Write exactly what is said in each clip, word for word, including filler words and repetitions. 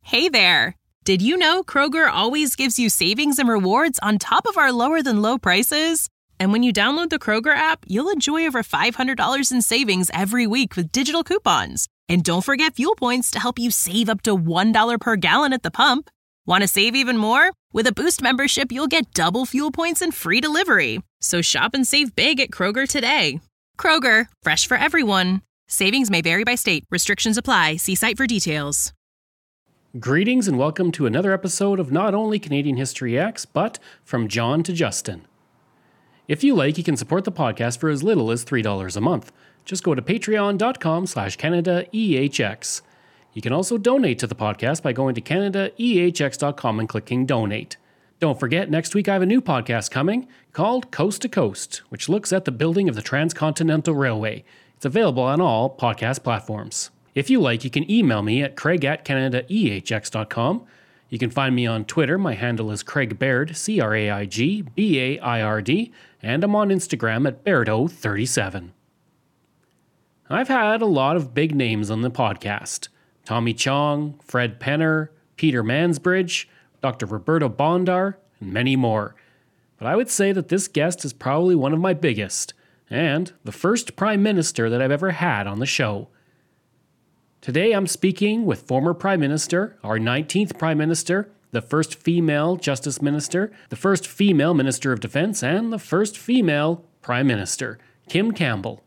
Hey there! Did you know Kroger always gives you savings and rewards on top of our lower than low prices? And when you download the Kroger app, you'll enjoy over five hundred dollars in savings every week with digital coupons. And don't forget fuel points to help you save up to one dollar per gallon at the pump. Want to save even more? With a Boost membership, you'll get double fuel points and free delivery. So shop and save big at Kroger today. Kroger, fresh for everyone. Savings may vary by state. Restrictions apply. See site for details. Greetings and welcome to another episode of not only Canadian History X, but From John to Justin. If you like, you can support the podcast for as little as three dollars a month. Just go to patreon.com slash CanadaEHX. You can also donate to the podcast by going to Canada E H X dot com and clicking donate. Don't forget, next week I have a new podcast coming called Coast to Coast, which looks at the building of the Transcontinental Railway. It's available on all podcast platforms. If you like, you can email me at craig at Canada E H X dot com. You can find me on Twitter. My handle is Craig Baird, C R A I G B A I R D, and I'm on Instagram at Bairdo thirty-seven. I've had a lot of big names on the podcast. Tommy Chong, Fred Penner, Peter Mansbridge, Doctor Roberto Bondar, and many more. But I would say that this guest is probably one of my biggest, and the first Prime Minister that I've ever had on the show. Today I'm speaking with former Prime Minister, our nineteenth Prime Minister, the first female Justice Minister, the first female Minister of Defense, and the first female Prime Minister, Kim Campbell.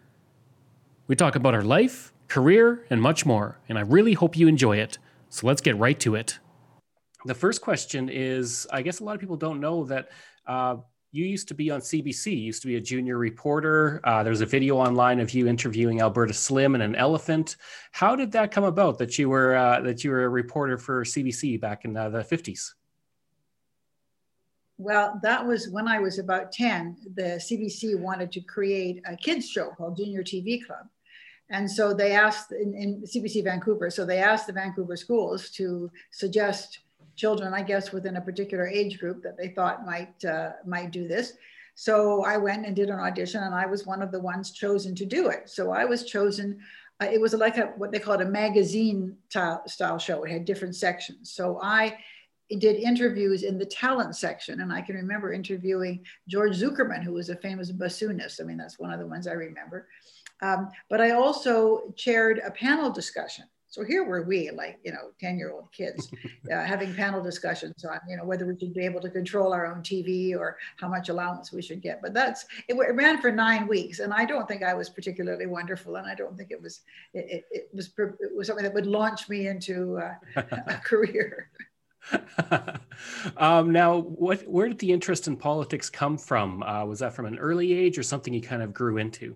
We talk about her life, career, and much more, and I really hope you enjoy it. So let's get right to it. The first question is, I guess a lot of people don't know that uh, you used to be on C B C, you used to be a junior reporter. Uh, there's a video online of you interviewing Alberta Slim and an elephant. How did that come about that you were uh, that you were a reporter for C B C back in uh, the fifties? Well, that was when I was about ten. The C B C wanted to create a kids show called Junior T V Club. And so they asked in, in C B C Vancouver, so they asked the Vancouver schools to suggest children, I guess, within a particular age group that they thought might uh, might do this. So I went and did an audition, and I was one of the ones chosen to do it. So I was chosen. Uh, it was like a, what they called a magazine style show. It had different sections. So I did interviews in the talent section, and I can remember interviewing George Zuckerman, who was a famous bassoonist. I mean, that's one of the ones I remember. Um, but I also chaired a panel discussion. So here were we, like, you know, ten-year-old kids uh, having panel discussions on, you know, whether we should be able to control our own T V or how much allowance we should get. But that's, it, it ran for nine weeks. And I don't think I was particularly wonderful. And I don't think it was, it, it, it was, it was something that would launch me into uh, a career. um, now, what, where did the interest in politics come from? Uh, was that from an early age or something you kind of grew into?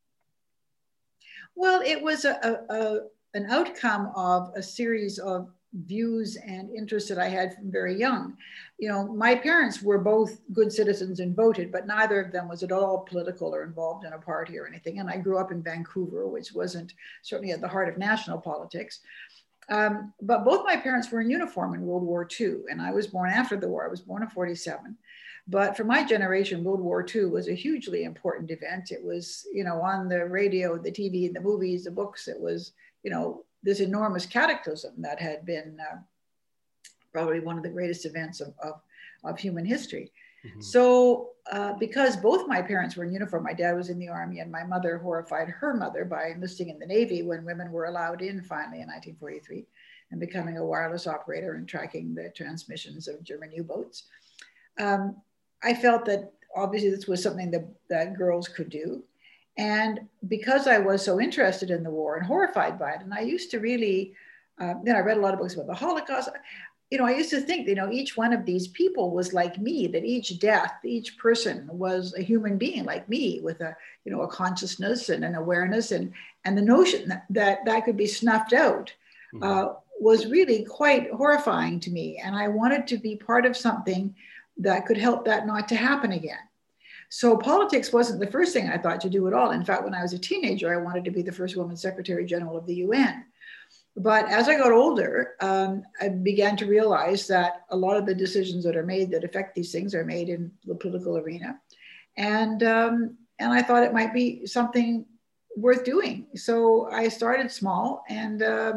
Well, it was a, a, a an outcome of a series of views and interests that I had from very young. You know, my parents were both good citizens and voted, but neither of them was at all political or involved in a party or anything. And I grew up in Vancouver, which wasn't certainly at the heart of national politics. Um, but both my parents were in uniform in World War Two, and I was born after the war. I was born in forty-seven. But for my generation, World War Two was a hugely important event. It was, you know, on the radio, the T V, the movies, the books. It was, you know, this enormous cataclysm that had been uh, probably one of the greatest events of, of, of human history. Mm-hmm. So uh, because both my parents were in uniform, my dad was in the Army, and my mother horrified her mother by enlisting in the Navy when women were allowed in finally in nineteen forty-three and becoming a wireless operator and tracking the transmissions of German U-boats. Um, I felt that obviously this was something that, that girls could do. And because I was so interested in the war and horrified by it, and I used to really, uh, then I read a lot of books about the Holocaust. You know, I used to think, you know, each one of these people was like me, that each death, each person was a human being like me with a, you know, a consciousness and an awareness, and, and the notion that, that that could be snuffed out uh, was really quite horrifying to me. And I wanted to be part of something that could help that not to happen again. So politics wasn't the first thing I thought to do at all. In fact, when I was a teenager, I wanted to be the first woman Secretary General of the U N. But as I got older, um, I began to realize that a lot of the decisions that are made that affect these things are made in the political arena. And, um, and I thought it might be something worth doing. So I started small and uh,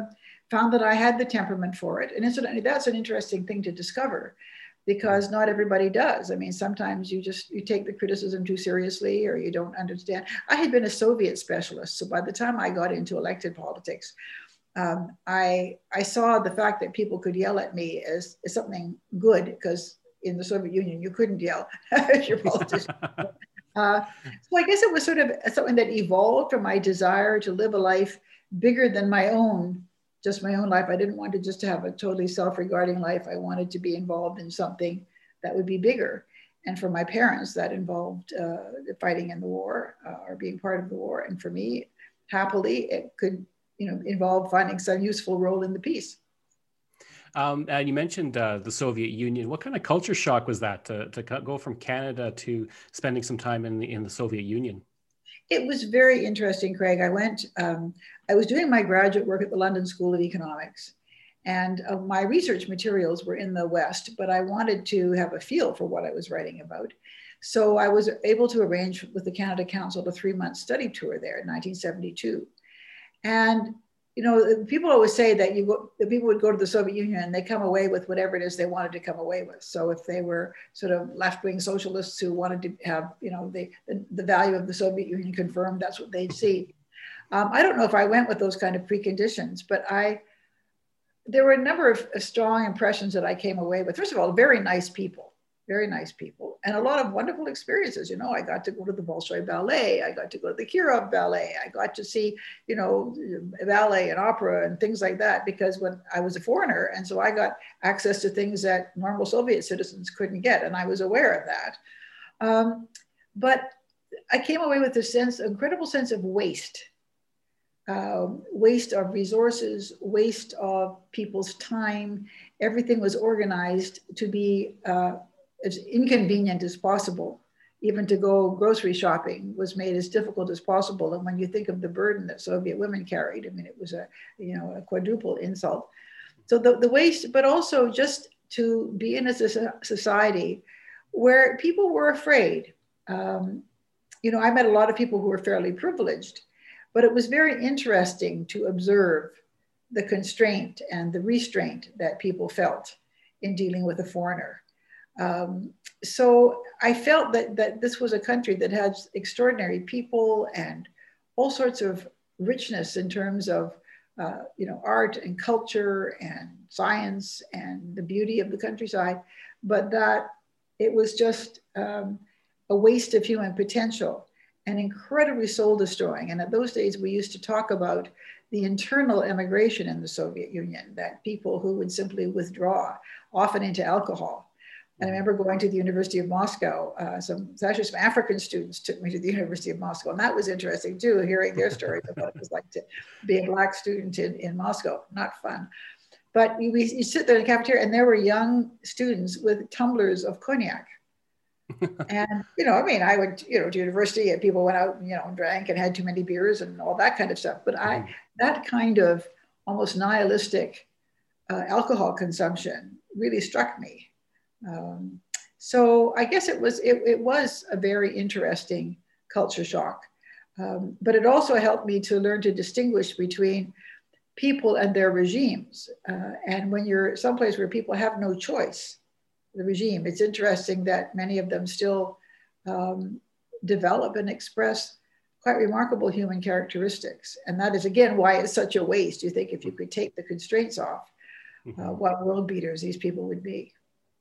found that I had the temperament for it. And incidentally, that's an interesting thing to discover, because not everybody does. I mean, sometimes you just, you take the criticism too seriously, or you don't understand. I had been a Soviet specialist. So by the time I got into elected politics, um, I, I saw the fact that people could yell at me as, as something good, because in the Soviet Union, you couldn't yell as your politician. Uh, so I guess it was sort of something that evolved from my desire to live a life bigger than my own, just my own life. I didn't want to just have a totally self-regarding life. I wanted to be involved in something that would be bigger. And for my parents, that involved uh, fighting in the war uh, or being part of the war. And for me, happily, it could, you know, involve finding some useful role in the peace. Um, and you mentioned uh, the Soviet Union. What kind of culture shock was that to, to go from Canada to spending some time in the, in the Soviet Union? It was very interesting, Craig. I went, um, I was doing my graduate work at the London School of Economics, and uh, my research materials were in the West, but I wanted to have a feel for what I was writing about. So I was able to arrange with the Canada Council a three-month study tour there in nineteen seventy-two. And you know, people always say that you go, the people would go to the Soviet Union and they come away with whatever it is they wanted to come away with. So if they were sort of left-wing socialists who wanted to have, you know, the, the, the value of the Soviet Union confirmed, that's what they'd see. Um, I don't know if I went with those kind of preconditions, but I, there were a number of, of strong impressions that I came away with. First of all, very nice people, very nice people, and a lot of wonderful experiences. You know, I got to go to the Bolshoi Ballet. I got to go to the Kirov Ballet. I got to see, you know, ballet and opera and things like that, because when I was a foreigner, and so I got access to things that normal Soviet citizens couldn't get, and I was aware of that. Um, but I came away with a sense, incredible sense of waste. Uh, waste of resources, waste of people's time. Everything was organized to be uh, as inconvenient as possible. Even to go grocery shopping was made as difficult as possible. And when you think of the burden that Soviet women carried, I mean, it was a, you know, a quadruple insult. So the, the waste, but also just to be in a society where people were afraid. Um, you know, I met a lot of people who were fairly privileged, but it was very interesting to observe the constraint and the restraint that people felt in dealing with a foreigner. Um, so I felt that, that this was a country that had extraordinary people and all sorts of richness in terms of, uh, you know, art and culture and science and the beauty of the countryside, but that it was just um, a waste of human potential and incredibly soul destroying. And at those days, we used to talk about the internal emigration in the Soviet Union, that people who would simply withdraw, often into alcohol. And I remember going to the University of Moscow. Uh, some, actually some African students took me to the University of Moscow. And that was interesting too, hearing their stories of what it was like to be a Black student in, in Moscow. Not fun. But you, you sit there in the cafeteria and there were young students with tumblers of cognac. And, you know, I mean, I went, you know, to university and people went out, you know, and drank and had too many beers and all that kind of stuff. But I, that kind of almost nihilistic uh, alcohol consumption really struck me. Um, so I guess it was, it, it was a very interesting culture shock. Um, but it also helped me to learn to distinguish between people and their regimes. Uh, and when you're someplace where people have no choice, the regime, it's interesting that many of them still um, develop and express quite remarkable human characteristics. And that is, again, why it's such a waste. You think if you could take the constraints off, uh, what world beaters these people would be.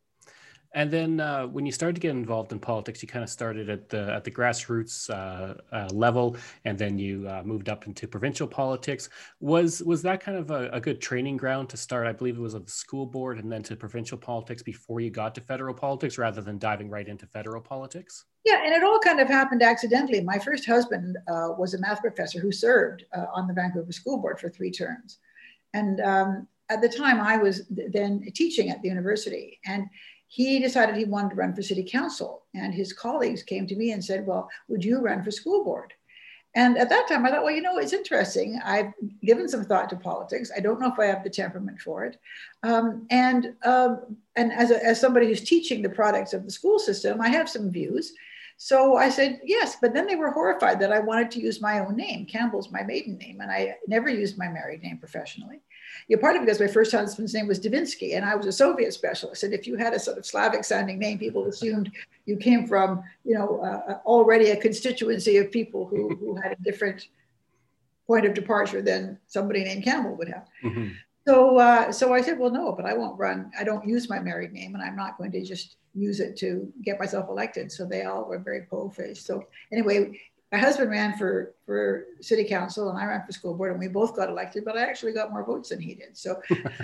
And then uh, when you started to get involved in politics, you kind of started at the at the grassroots uh, uh, level, and then you uh, moved up into provincial politics. Was was that kind of a, a good training ground to start? I believe it was at the school board and then to provincial politics before you got to federal politics, rather than diving right into federal politics? Yeah, and it all kind of happened accidentally. My first husband uh, was a math professor who served uh, on the Vancouver School Board for three terms. And um, at the time, I was then teaching at the university. And he decided he wanted to run for city council, and his colleagues came to me and said, well, would you run for school board? And at that time I thought, well, you know, it's interesting. I've given some thought to politics. I don't know if I have the temperament for it. Um, and um, and as, a, as somebody who's teaching the products of the school system, I have some views. So I said, yes, but then they were horrified that I wanted to use my own name. Campbell's my maiden name, and I never used my married name professionally. Yeah, partly because my first husband's name was Davinsky, and I was a Soviet specialist. And if you had a sort of Slavic sounding name, people assumed you came from, you know, uh, already a constituency of people who, who had a different point of departure than somebody named Campbell would have. Mm-hmm. So, uh, so I said, well, no, but I won't run. I don't use my married name, and I'm not going to just use it to get myself elected. So they all were very po-faced. So anyway, my husband ran for, for city council, and I ran for school board, and we both got elected, but I actually got more votes than he did. So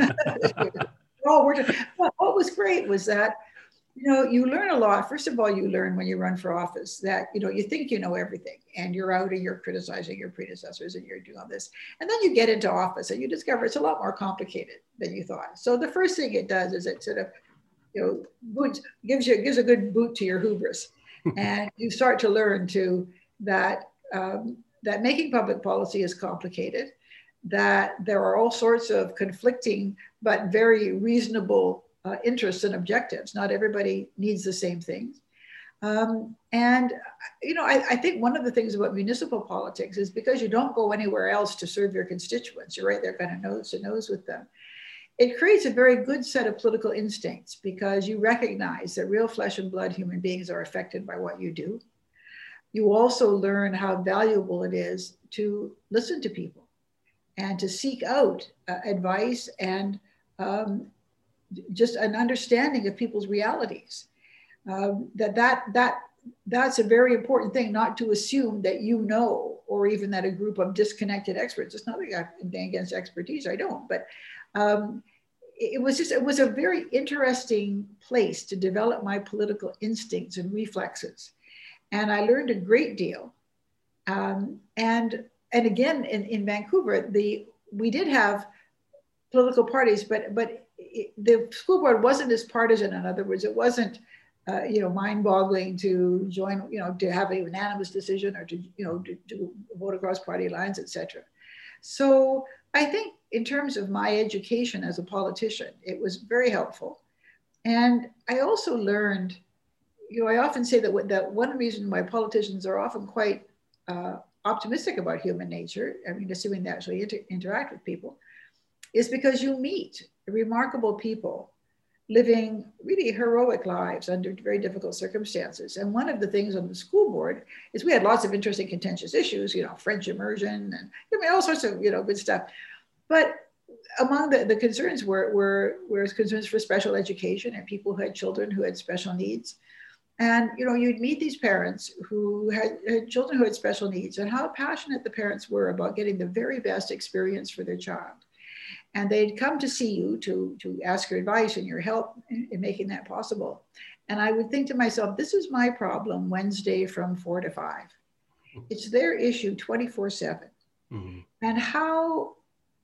all worked. But what was great was that, you know, you learn a lot. First of all, you learn when you run for office that, you know, you think you know everything, and you're out and you're criticizing your predecessors and you're doing all this. And then you get into office and you discover it's a lot more complicated than you thought. So the first thing it does is it sort of, you know, boots, gives you, gives a good boot to your hubris. And you start to learn to that, um, that making public policy is complicated, that there are all sorts of conflicting but very reasonable uh, interests and objectives. Not everybody needs the same things. Um, and, you know, I, I think one of the things about municipal politics is because you don't go anywhere else to serve your constituents, you're right there kind of nose to nose with them. It creates a very good set of political instincts because you recognize that real flesh and blood human beings are affected by what you do. You also learn how valuable it is to listen to people and to seek out uh, advice and um, just an understanding of people's realities. Um, that that that that's a very important thing, not to assume that you know, or even that a group of disconnected experts. It's not like I have anything against expertise, I don't, but um, it was just, it was a very interesting place to develop my political instincts and reflexes. And I learned a great deal. Um, and and again, in, in Vancouver, the we did have political parties, but but it, the school board wasn't as partisan. In other words, it wasn't uh, you know, mind-boggling to join, you know, to have a unanimous decision or to, you know, to, to vote across party lines, et cetera. So I think in terms of my education as a politician, it was very helpful. And I also learned, you know, I often say that, that one reason why politicians are often quite uh, optimistic about human nature, I mean, assuming they actually inter interact with people, is because you meet remarkable people living really heroic lives under very difficult circumstances. And one of the things on the school board is we had lots of interesting contentious issues, you know, French immersion and I mean, all sorts of, you know, good stuff. But among the, the concerns were, were, were concerns for special education and people who had children who had special needs. And, you know, you'd meet these parents who had, had children who had special needs and how passionate the parents were about getting the very best experience for their child. And they'd come to see you to, to ask your advice and your help in, in making that possible. And I would think to myself, this is my problem Wednesday from four to five. It's their issue twenty-four seven. Mm-hmm. And how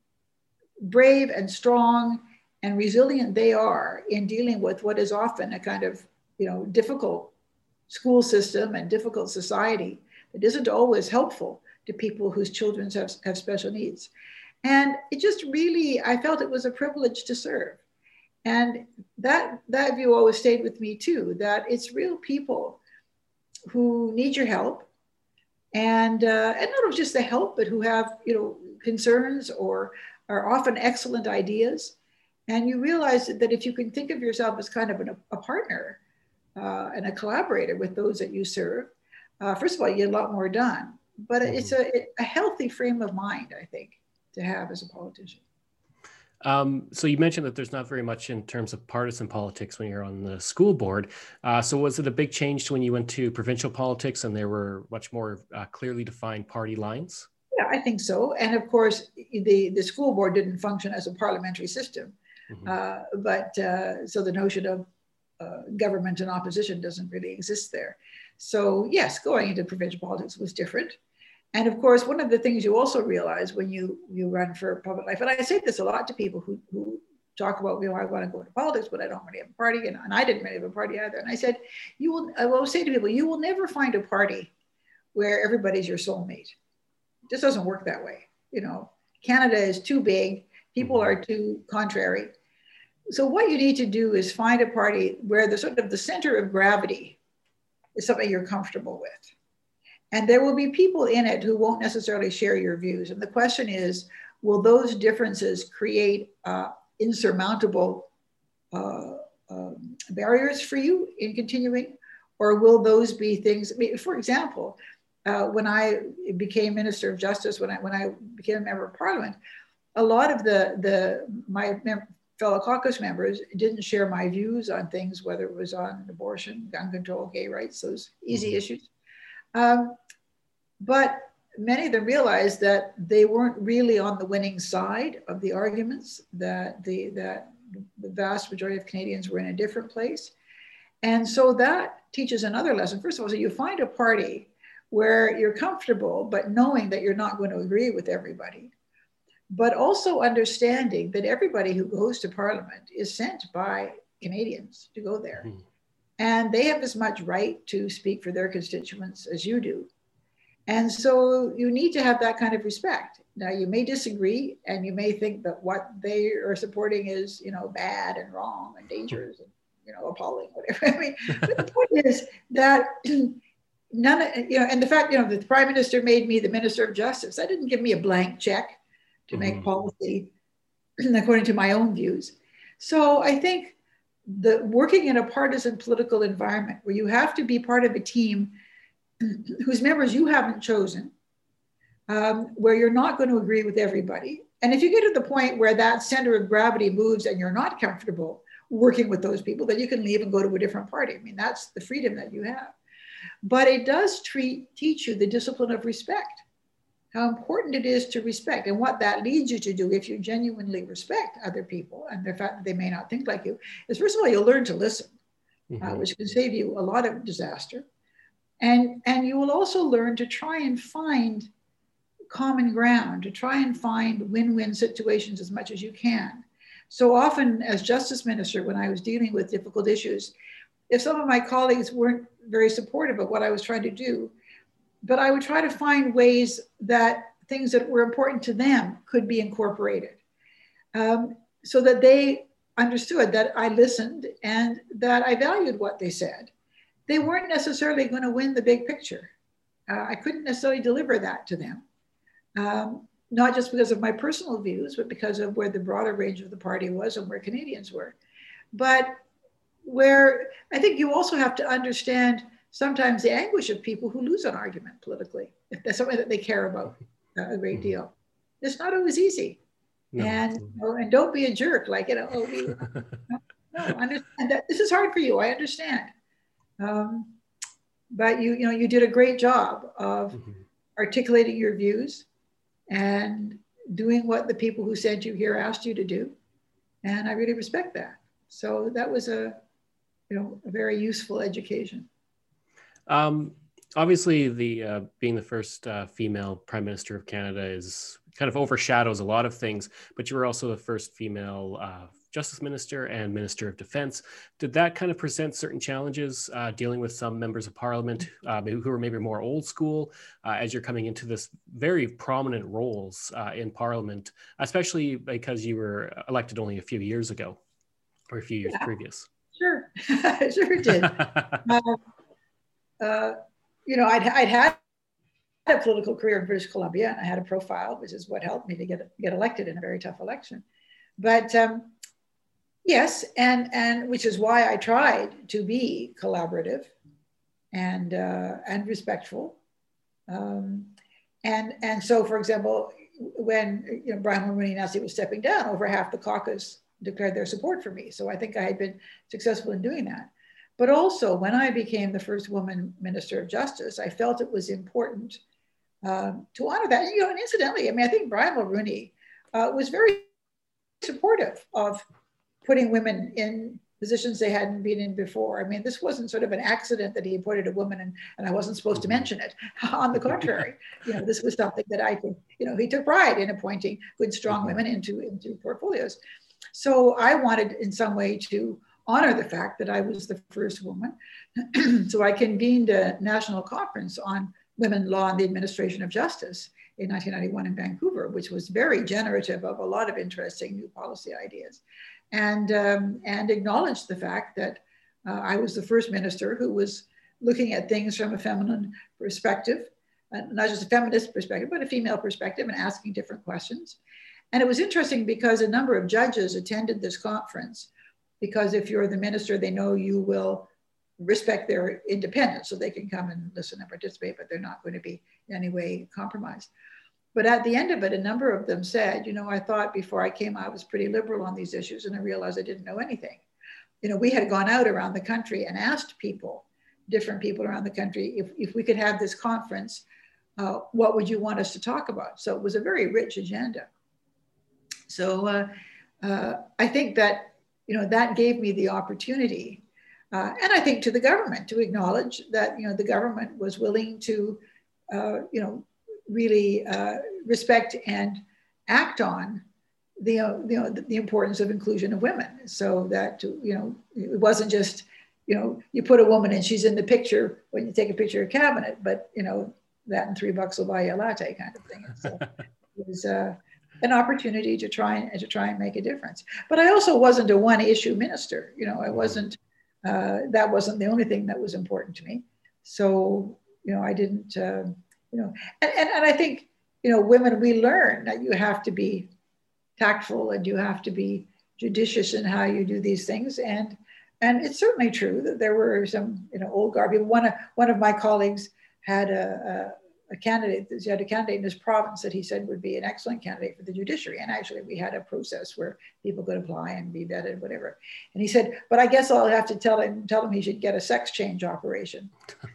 brave and strong and resilient they are in dealing with what is often a kind of, you know, difficult school system and difficult society that isn't always helpful to people whose children have, have special needs. And it just really, I felt it was a privilege to serve. And that, that view always stayed with me too, that it's real people who need your help. And, uh, and not just the help, but who have, you know, concerns or are often excellent ideas. And you realize that if you can think of yourself as kind of an, a partner uh, and a collaborator with those that you serve, uh, first of all, you get a lot more done. But mm-hmm. it's a, a healthy frame of mind, I think, to have as a politician. Um, so you mentioned that there's not very much in terms of partisan politics when you're on the school board. Uh, so was it a big change to when you went to provincial politics and there were much more uh, clearly defined party lines? Yeah, I think so. And of course, the, the school board didn't function as a parliamentary system. Mm-hmm. uh, but uh, so the notion of uh, government and opposition doesn't really exist there. So yes, going into provincial politics was different. And of course, one of the things you also realize when you, you run for public life, and I say this a lot to people who, who talk about, you know, I want to go into politics, but I don't really have a party. And, and I didn't really have a party either. And I said, you will, I will say to people, you will never find a party where everybody's your soulmate. It just doesn't work that way. You know, Canada is too big. People are too contrary. So what you need to do is find a party where the sort of the center of gravity is something you're comfortable with. And there will be people in it who won't necessarily share your views. And the question is, will those differences create uh, insurmountable uh, uh, barriers for you in continuing? Or will those be things, I mean, for example, uh, when I became Minister of Justice, when I, when I became a member of Parliament, a lot of the, the my mem- fellow caucus members didn't share my views on things, whether it was on abortion, gun control, gay rights, those easy mm-hmm. issues. Um, but many of them realized that they weren't really on the winning side of the arguments, that the, that the vast majority of Canadians were in a different place. And so that teaches another lesson. First of all, so you find a party where you're comfortable, but knowing that you're not going to agree with everybody, but also understanding that everybody who goes to Parliament is sent by Canadians to go there. Mm-hmm. And they have as much right to speak for their constituents as you do. And so you need to have that kind of respect. Now, you may disagree, and you may think that what they are supporting is, you know, bad and wrong and dangerous and, you know, appalling, whatever. I mean, but the point is that none of, you know, and the fact, you know, the Prime Minister made me the Minister of Justice. That didn't give me a blank check to mm-hmm. make policy according to my own views. So I think the working in a partisan political environment where you have to be part of a team whose members you haven't chosen, um, where you're not going to agree with everybody. And if you get to the point where that center of gravity moves and you're not comfortable working with those people, then you can leave and go to a different party. I mean, that's the freedom that you have. But it does treat, teach you the discipline of respect, how important it is to respect, and what that leads you to do if you genuinely respect other people and the fact that they may not think like you is, first of all, you'll learn to listen, mm-hmm. uh, which can save you a lot of disaster. And, and you will also learn to try and find common ground, to try and find win-win situations as much as you can. So often as Justice Minister, when I was dealing with difficult issues, if some of my colleagues weren't very supportive of what I was trying to do, but I would try to find ways that things that were important to them could be incorporated, um, so that they understood that I listened and that I valued what they said. They weren't necessarily going to win the big picture. Uh, I couldn't necessarily deliver that to them, um, not just because of my personal views, but because of where the broader range of the party was and where Canadians were. But where I think you also have to understand sometimes the anguish of people who lose an argument politically, if there's something that they care about uh, a great deal. It's not always easy. No. And, oh, and don't be a jerk, like, you know, oh, we, no, no, understand that this is hard for you, I understand. Um, but you, you know, you did a great job of mm-hmm. articulating your views and doing what the people who sent you here asked you to do. And I really respect that. So that was a, you know, a very useful education. Um, obviously, the uh, being the first uh, female Prime Minister of Canada is kind of overshadows a lot of things, but you were also the first female uh, Justice Minister and Minister of Defense. Did that kind of present certain challenges uh, dealing with some members of Parliament uh, who were maybe more old school uh, as you're coming into this very prominent roles uh, in Parliament, especially because you were elected only a few years ago or a few years yeah, previous? Sure, sure did. um, uh, you know, I'd, I'd had a political career in British Columbia, and I had a profile, which is what helped me to get get elected in a very tough election. But um, yes, and and which is why I tried to be collaborative and uh, and respectful. Um, and and so, for example, when you know Brian Mulroney announced he was stepping down, over half the caucus declared their support for me. So I think I had been successful in doing that. But also, when I became the first woman Minister of Justice, I felt it was important um, to honor that. And, you know, and incidentally, I mean, I think Brian Mulroney uh, was very supportive of putting women in positions they hadn't been in before. I mean, this wasn't sort of an accident that he appointed a woman and, and I wasn't supposed to mention it. On the contrary, you know, this was something that I could, you know, he took pride in appointing good, strong women into, into portfolios. So I wanted in some way to honor the fact that I was the first woman. So I convened a national conference on women, law, and the administration of justice in nineteen ninety-one in Vancouver, which was very generative of a lot of interesting new policy ideas, and, um, and acknowledged the fact that uh, I was the first minister who was looking at things from a feminine perspective, uh, not just a feminist perspective, but a female perspective, and asking different questions. And it was interesting because a number of judges attended this conference, because if you're the minister, they know you will respect their independence, so they can come and listen and participate, but they're not going to be in any way compromised. But at the end of it, a number of them said, you know, I thought before I came, I was pretty liberal on these issues, and I realized I didn't know anything. You know, we had gone out around the country and asked people, different people around the country, if, if we could have this conference, uh, what would you want us to talk about? So it was a very rich agenda. So uh, uh, I think that, you know, that gave me the opportunity, uh, and I think to the government, to acknowledge that, you know, the government was willing to, uh, you know, really uh, respect and act on the, uh, you know, the, the importance of inclusion of women. So that, you know, it wasn't just, you know, you put a woman and she's in the picture when you take a picture of cabinet, but, you know, that and three bucks will buy you a latte kind of thing. And so it was uh, an opportunity to try and to try and make a difference. But I also wasn't a one issue minister. You know, I wasn't, uh, that wasn't the only thing that was important to me. So, you know, I didn't, uh, you know, and, and, and I think, you know, women, we learn that you have to be tactful and you have to be judicious in how you do these things. And, and it's certainly true that there were some, you know, old guard people. One of, one of my colleagues had a, a, a candidate, he had a candidate in his province that he said would be an excellent candidate for the judiciary. And actually we had a process where people could apply and be vetted, whatever. And he said, but I guess I'll have to tell him, tell him he should get a sex change operation.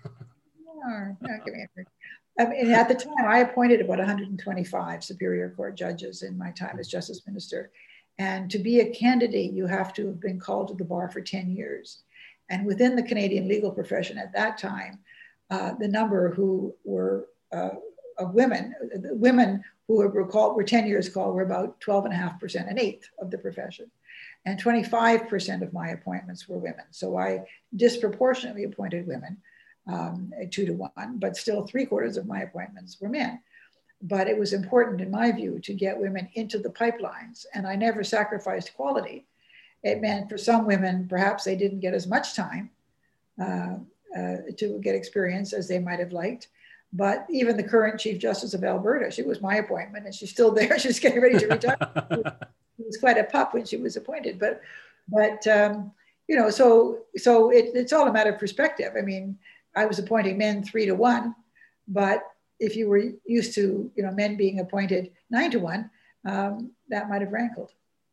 Oh, no, give me a break. I mean, at the time, I appointed about one hundred twenty-five Superior Court judges in my time as Justice Minister. And to be a candidate, you have to have been called to the bar for ten years. And within the Canadian legal profession at that time, uh, the number who were uh, of women, the women who were called, were ten years called, were about twelve and a half percent, an eighth of the profession. And twenty-five percent of my appointments were women. So I disproportionately appointed women. Um, two to one, but still three quarters of my appointments were men. But it was important, in my view, to get women into the pipelines, and I never sacrificed quality. It meant for some women, perhaps they didn't get as much time uh, uh, to get experience as they might have liked. But even the current Chief Justice of Alberta, she was my appointment, and she's still there. She's getting ready to retire. She was quite a pup when she was appointed, but, but um, you know, so so it, it's all a matter of perspective. I mean, I was appointing men three to one, but if you were used to, you know, men being appointed nine to one, um, that might have rankled.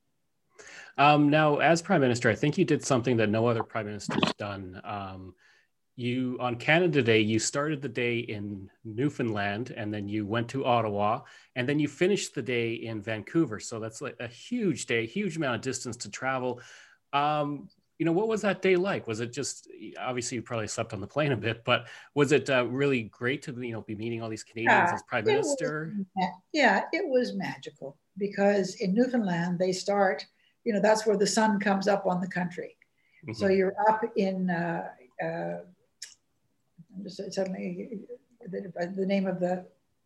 Um, now, as Prime Minister, I think you did something that no other Prime Minister's done. Um, you, on Canada Day, you started the day in Newfoundland, and then you went to Ottawa, and then you finished the day in Vancouver. So that's like a huge day, huge amount of distance to travel. Um, You know, what was that day like? Was it just, obviously you probably slept on the plane a bit, but was it uh, really great to, you know, be meeting all these Canadians yeah, as Prime Minister? Was, yeah, it was magical because in Newfoundland, they start, you know, that's where the sun comes up on the country. Mm-hmm. So you're up in, uh, uh, I'm just suddenly, the, the name of the,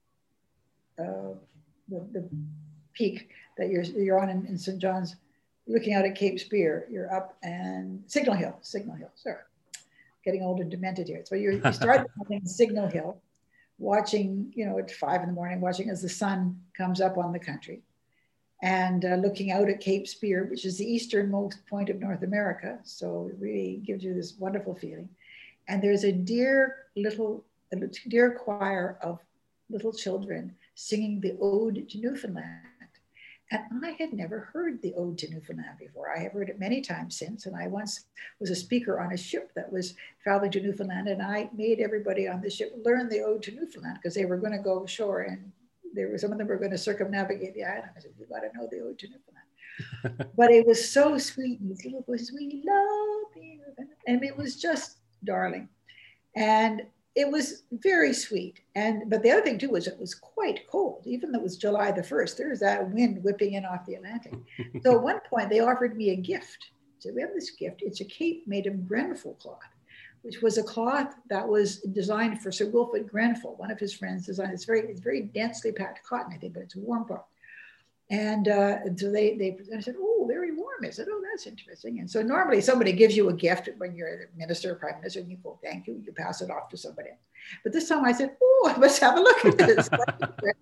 uh, the, the peak that you're, you're on in, in Saint John's, looking out at Cape Spear, you're up and Signal Hill, Signal Hill, sorry. Getting old and demented here. So you're, you start in Signal Hill, watching, you know, at five in the morning, watching as the sun comes up on the country and uh, looking out at Cape Spear, which is the easternmost point of North America. So it really gives you this wonderful feeling. And there's a dear little, a dear choir of little children singing the Ode to Newfoundland. And I had never heard the Ode to Newfoundland before. I have heard it many times since. And I once was a speaker on a ship that was traveling to Newfoundland. And I made everybody on the ship learn the Ode to Newfoundland because they were going to go ashore and there were some of them were going to circumnavigate the island. I said, you got to know the Ode to Newfoundland. But it was so sweet. And these little voices, we love you. And it was just darling. And it was very sweet. And, but the other thing too was it was quite cold, even though it was July the first, there's that wind whipping in off the Atlantic. So at one point they offered me a gift. So we have this gift, it's a cape made of Grenfell cloth, which was a cloth that was designed for Sir Wilfrid Grenfell, one of his friends designed. It's very, it's very densely packed cotton, I think, but it's a warm cloth. And, uh, and so they, they I said, oh, very warm. I said, oh, that's interesting. And so normally somebody gives you a gift when you're a minister or prime minister and you go, thank you, you pass it off to somebody. But this time I said, oh, I must have a look at this. Oh,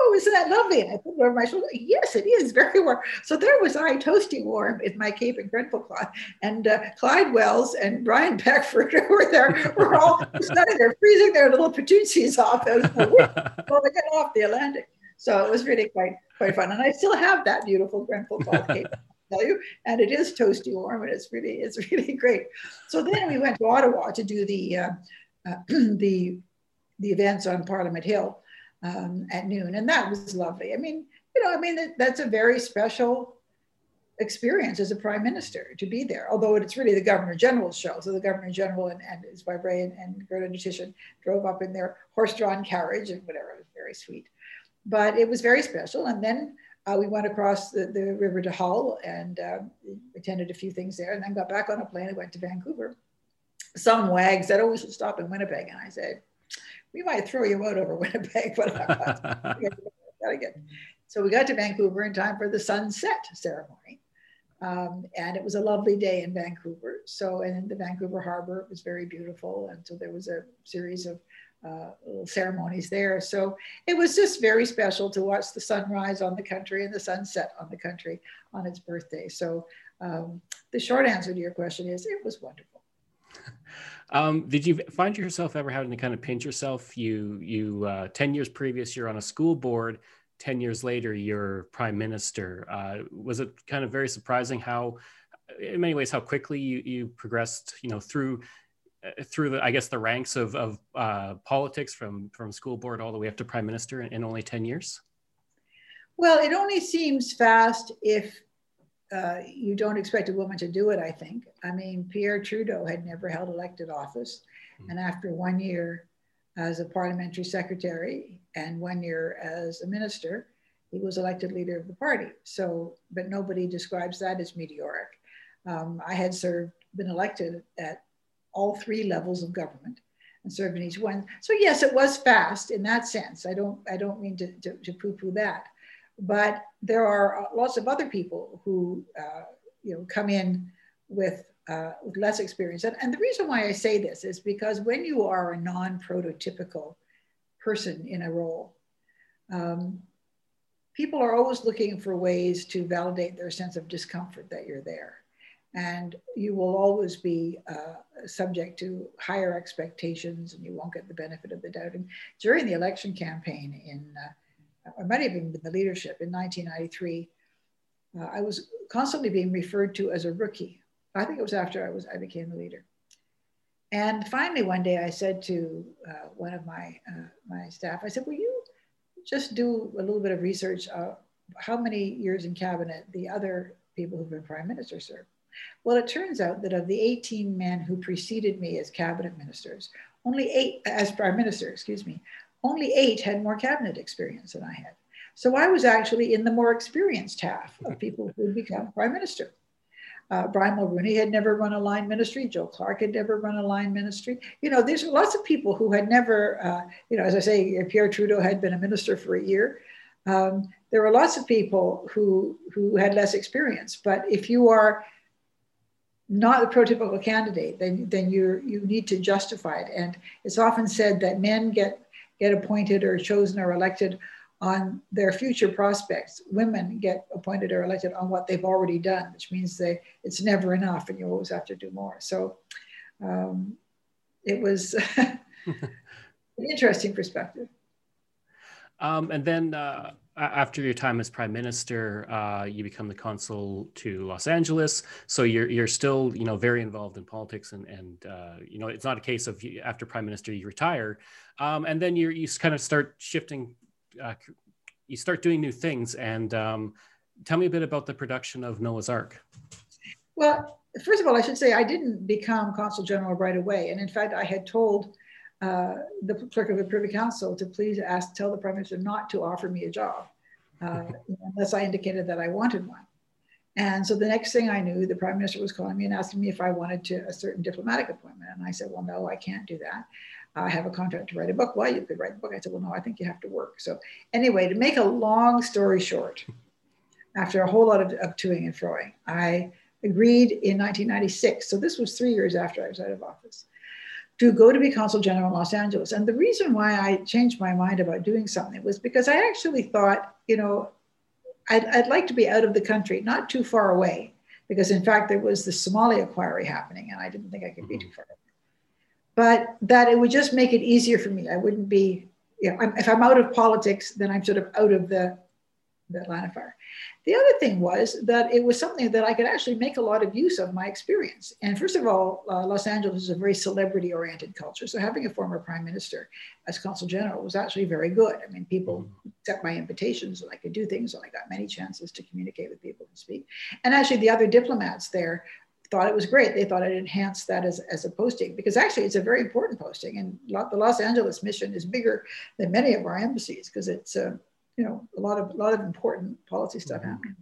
oh, isn't that lovely? And I put it over my shoulder. Yes, it is very warm. So there was I toasty warm in my cape and grenfell cloth. And uh, Clyde Wells and Brian Beckford were there. We're all standing there, freezing their little patootsies off as the wind while they get off the Atlantic. So it was really quite quite fun. And I still have that beautiful grenfell cloth cape, I'll tell you. And it is toasty warm, and it's really, it's really great. So then we went to Ottawa to do the uh, uh, the the events on Parliament Hill um, at noon, and that was lovely. I mean, you know, I mean that, that's a very special experience as a prime minister to be there. Although it's really the Governor General's show, so the Governor General and, and his wife Ray and, and Gerda Nutrition drove up in their horse-drawn carriage and whatever. It was very sweet. But it was very special. And then uh, we went across the, the river to Hull and uh, attended a few things there, and then got back on a plane and went to Vancouver. Some wag said, oh, we should stop in Winnipeg. And I said, we might throw you out over Winnipeg, but I gotta get. So we got to Vancouver in time for the sunset ceremony. Um, and it was a lovely day in Vancouver. So, and in the Vancouver Harbor, it was very beautiful. And so there was a series of Uh, little ceremonies there. So it was just very special to watch the sunrise on the country and the sunset on the country on its birthday. So um, the short answer to your question is it was wonderful. Um, did you find yourself ever having to kind of pinch yourself? You, you uh, ten years previous, you're on a school board. ten years later, you're prime minister. Uh, was it kind of very surprising how, in many ways, how quickly you, you progressed, you know, through through the, I guess, the ranks of, of uh, politics from, from school board all the way up to prime minister in, in only ten years? Well, it only seems fast if uh, you don't expect a woman to do it, I think. I mean, Pierre Trudeau had never held elected office. Mm-hmm. And after one year as a parliamentary secretary and one year as a minister, he was elected leader of the party. So, but nobody describes that as meteoric. Um, I had served, been elected at all three levels of government and served in each one. So yes, it was fast in that sense. I don't, I don't mean to, to, to poo-poo that, but there are lots of other people who, uh, you know, come in with, uh, with less experience. And, and the reason why I say this is because when you are a non-prototypical person in a role, um, people are always looking for ways to validate their sense of discomfort that you're there. And you will always be uh, subject to higher expectations, and you won't get the benefit of the doubt. And during the election campaign in, uh, or might have even been the leadership in nineteen ninety-three, uh, I was constantly being referred to as a rookie. I think it was after I was I became the leader. And finally, one day I said to uh, one of my uh, my staff, I said, "Will you just do a little bit of research? Uh, how many years in cabinet the other people who've been prime minister served?" Well, it turns out that of the eighteen men who preceded me as cabinet ministers, only eight, as prime minister, excuse me, only eight had more cabinet experience than I had. So I was actually in the more experienced half of people who become prime minister. Uh, Brian Mulroney had never run a line ministry. Joe Clark had never run a line ministry. You know, there's lots of people who had never, uh, you know, as I say, Pierre Trudeau had been a minister for a year. Um, there were lots of people who, who had less experience. But if you are not a prototypical candidate, then then you you need to justify it. And it's often said that men get get appointed or chosen or elected on their future prospects. Women get appointed or elected on what they've already done, which means they it's never enough, and you always have to do more. So um, it was an interesting perspective. Um, and then uh, after your time as prime minister, uh, you become the consul to Los Angeles. So you're you're still, you know, very involved in politics, and and uh, you know, it's not a case of you, after prime minister you retire, um, and then you you kind of start shifting, uh, you start doing new things. And um, tell me a bit about the production of Noah's Ark. Well, first of all, I should say I didn't become consul general right away, and in fact, I had told Uh, the clerk of the Privy Council to please ask, tell the Prime Minister not to offer me a job uh, unless I indicated that I wanted one. And so the next thing I knew, the Prime Minister was calling me and asking me if I wanted to a certain diplomatic appointment. And I said, well, no, I can't do that. I have a contract to write a book. Well, you could write the book. I said, well, no, I think you have to work. So anyway, to make a long story short, after a whole lot of, of toing and froing, I agreed in nineteen ninety-six. So this was three years after I was out of office. to go to be consul general in Los Angeles. And the reason why I changed my mind about doing something was because I actually thought, you know, I'd, I'd like to be out of the country, not too far away, because in fact, there was the Somalia inquiry happening and I didn't think I could be too far away. But that it would just make it easier for me. I wouldn't be, you know, if I'm out of politics, then I'm sort of out of the, the line of fire. The other thing was that it was something that I could actually make a lot of use of my experience. And first of all, uh, Los Angeles is a very celebrity-oriented culture. So having a former prime minister as consul general was actually very good. I mean, people accept my invitations and I could do things, and I got many chances to communicate with people and speak. And actually the other diplomats there thought it was great. They thought it enhanced that as, as a posting, because actually it's a very important posting. And the Los Angeles mission is bigger than many of our embassies because it's a, uh, you know, a lot of, a lot of important policy stuff mm-hmm. happening.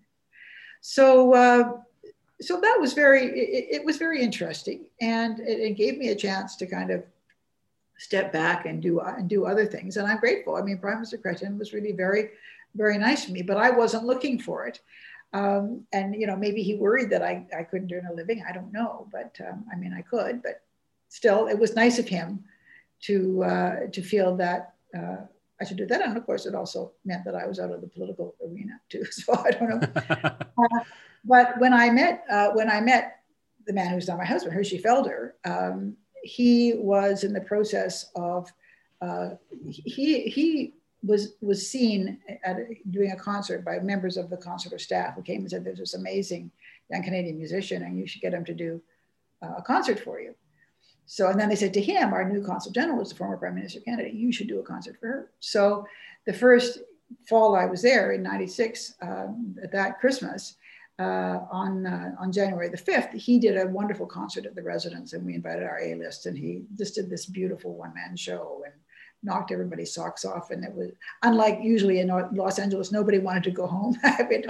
So, uh, so that was very, it, it was very interesting. And it, it gave me a chance to kind of step back and do, and do other things. And I'm grateful. I mean, Prime Minister Chrétien was really very, very nice to me, but I wasn't looking for it. Um, and, you know, maybe he worried that I, I couldn't earn a living. I don't know, but um, I mean, I could, but still, it was nice of him to, uh, to feel that, uh, I should do that. And of course, it also meant that I was out of the political arena too. So I don't know. uh, but when I met, uh, when I met the man who's now my husband, Hershey Felder, um, he was in the process of, uh, he, he was, was seen at a, doing a concert by members of the consular staff who came and said, there's this amazing young Canadian musician and you should get him to do uh, a concert for you. So, and then they said to him, our new consul general is the former Prime Minister of Canada, you should do a concert for her. So the first fall I was there in ninety-six, um, at that Christmas, uh, on, uh, on January the fifth, he did a wonderful concert at the residence and we invited our A-list and he just did this beautiful one-man show and knocked everybody's socks off. And it was, unlike usually in Los Angeles, nobody wanted to go home. I wanted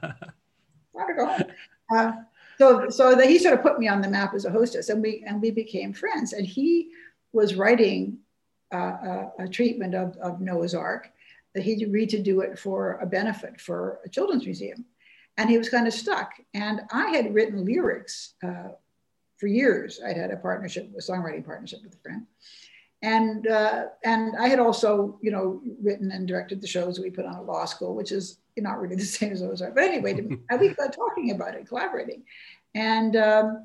to go home. Uh, So, so that he sort of put me on the map as a hostess, and we and we became friends. And he was writing uh, a, a treatment of, of Noah's Ark that he'd agreed to do it for a benefit for a children's museum, and he was kind of stuck. And I had written lyrics uh, for years. I'd had a partnership, a songwriting partnership with a friend, and uh, and I had also, you know, written and directed the shows we put on at law school, which is not really the same as those are. But anyway, we got talking about it, collaborating. And, um,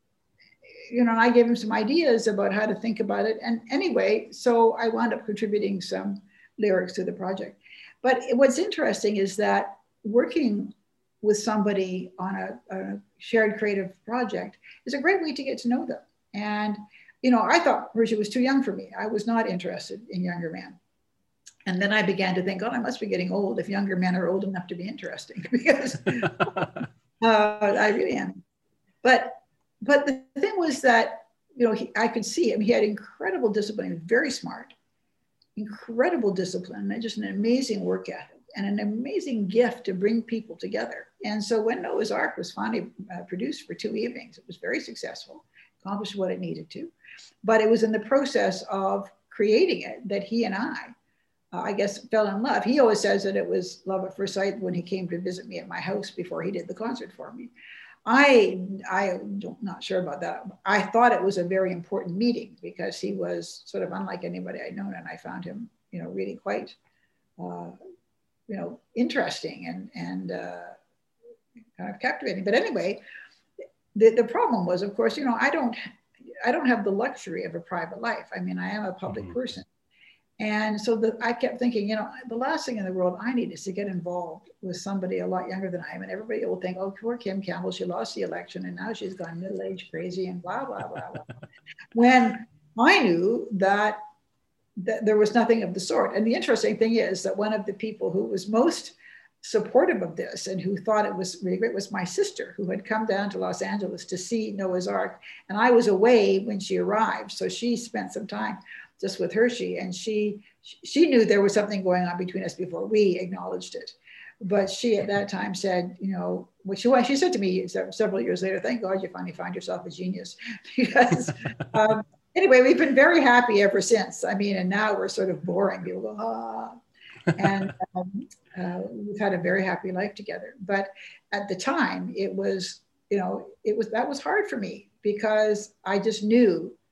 you know, and I gave him some ideas about how to think about it. And anyway, so I wound up contributing some lyrics to the project. But what's interesting is that working with somebody on a, a shared creative project is a great way to get to know them. And, you know, I thought Hershey was too young for me. I was not interested in younger men. And then I began to think, oh, I must be getting old if younger men are old enough to be interesting, because uh, I really am. But but the thing was that, you know, he, I could see him. He had incredible discipline. He was very smart, incredible discipline, and just an amazing work ethic and an amazing gift to bring people together. And so when Noah's Ark was finally uh, produced for two evenings, it was very successful, accomplished what it needed to. But it was in the process of creating it that he and I, Uh, I guess, fell in love. He always says that it was love at first sight when he came to visit me at my house before he did the concert for me. I, I don't, not sure about that. I thought it was a very important meeting because he was sort of unlike anybody I'd known, and I found him, you know, really quite, uh, you know, interesting and and uh, kind of captivating. But anyway, the the problem was, of course, you know, I don't, I don't have the luxury of a private life. I mean, I am a public mm-hmm. person. And so the, I kept thinking, you know, the last thing in the world I need is to get involved with somebody a lot younger than I am. And everybody will think, oh, poor Kim Campbell, she lost the election and now she's gone middle-aged crazy and blah, blah, blah, blah. When I knew that, that there was nothing of the sort. And the interesting thing is that one of the people who was most supportive of this and who thought it was really great was my sister, who had come down to Los Angeles to see Noah's Ark. And I was away when she arrived. So she spent some time just with Hershey, and she she knew there was something going on between us before we acknowledged it. But she at that time said, you know, what she, she said to me several years later, thank God you finally find yourself a genius. Because um, anyway, we've been very happy ever since. I mean, and now we're sort of boring. People go, ah. And um, uh, we've had a very happy life together. But at the time, it was, you know, it was, that was hard for me because I just knew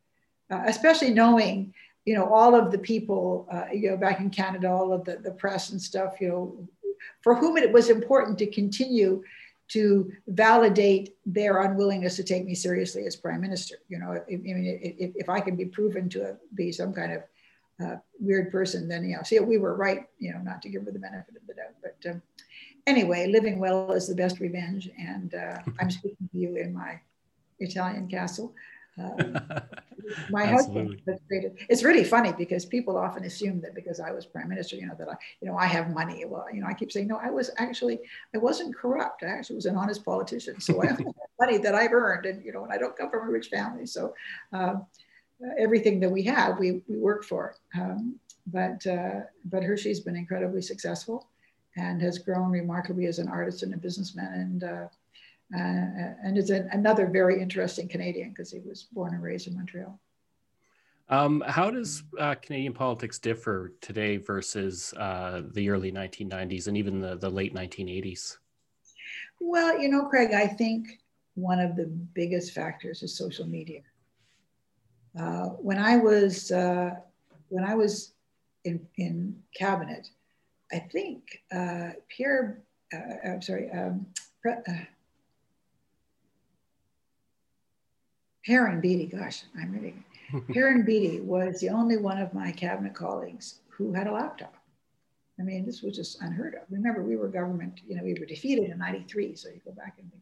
uh, especially knowing, you know, all of the people, uh, you know, back in Canada, all of the, the press and stuff, you know, for whom it was important to continue to validate their unwillingness to take me seriously as prime minister. You know, if, I mean, if, if I can be proven to be some kind of uh, weird person, then, you know, see, we were right, you know, not to give her the benefit of the doubt. But um, anyway, living well is the best revenge. And uh, I'm speaking to you in my Italian castle. Um, my husband, it's really funny because people often assume that because I was prime minister, you know, that I, you know, I have money. Well, you know, I keep saying, no, I was actually, I wasn't corrupt. I actually was an honest politician. So I have money that I've earned, and, you know, and I don't come from a rich family. So um, everything that we have, we, we work for. Um, but, uh, but Hershey's been incredibly successful and has grown remarkably as an artist and a businessman. And, uh, Uh, and is an, another very interesting Canadian because he was born and raised in Montreal. Um, how does uh, Canadian politics differ today versus uh, the early nineteen nineties and even the, the late nineteen eighties? Well, you know, Craig, I think one of the biggest factors is social media. Uh, when I was uh, when I was in, in cabinet, I think uh, Pierre, uh, I'm sorry, um, uh, Perrin Beatty, gosh, I'm really, Perrin Beatty was the only one of my cabinet colleagues who had a laptop. I mean, this was just unheard of. Remember, we were government, you know, we were defeated in ninety-three, so you go back and think.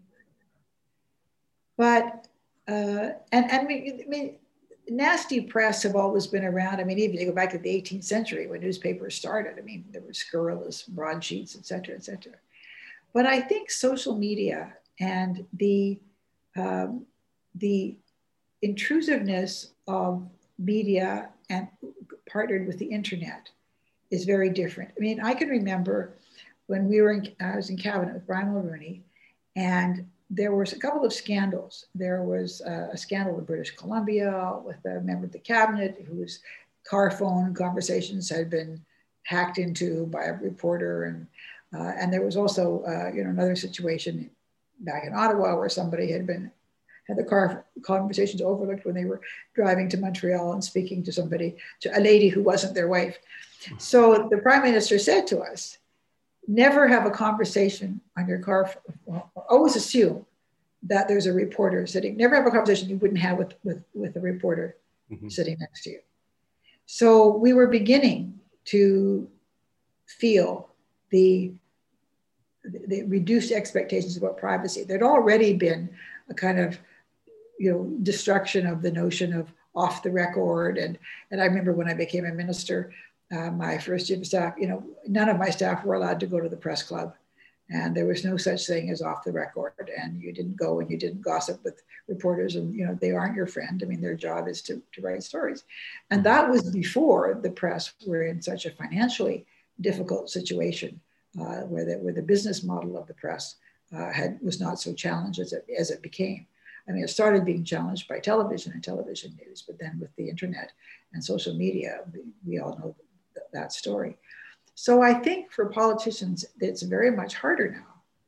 But, uh, and, and I mean, nasty press have always been around. I mean, even you go back to the eighteenth century when newspapers started, I mean, there were scurrilous broadsheets, et cetera, et cetera. But I think social media and the, um, the intrusiveness of media and partnered with the internet is very different. I mean, I can remember when we were in, I was in cabinet with Brian Mulroney, and there was a couple of scandals. There was a, a scandal in British Columbia with a member of the cabinet whose car phone conversations had been hacked into by a reporter, and uh, and there was also uh, you know, another situation back in Ottawa where somebody had been had the car conversations overlooked when they were driving to Montreal and speaking to somebody, to a lady who wasn't their wife. So the prime minister said to us, never have a conversation on your car, always assume that there's a reporter sitting, never have a conversation you wouldn't have with, with, with a reporter mm-hmm. sitting next to you. So we were beginning to feel the, the reduced expectations about privacy. There'd already been a kind of, you know, destruction of the notion of off the record. And, and I remember when I became a minister, uh, my first chief of staff, you know, none of my staff were allowed to go to the press club. And there was no such thing as off the record. And you didn't go and you didn't gossip with reporters, and, you know, they aren't your friend. I mean, their job is to, to write stories. And that was before the press were in such a financially difficult situation uh, where, the, where the business model of the press uh, had was not so challenged as it, as it became. I mean, it started being challenged by television and television news, but then with the internet and social media, we, we all know th- that story. So I think for politicians, it's very much harder now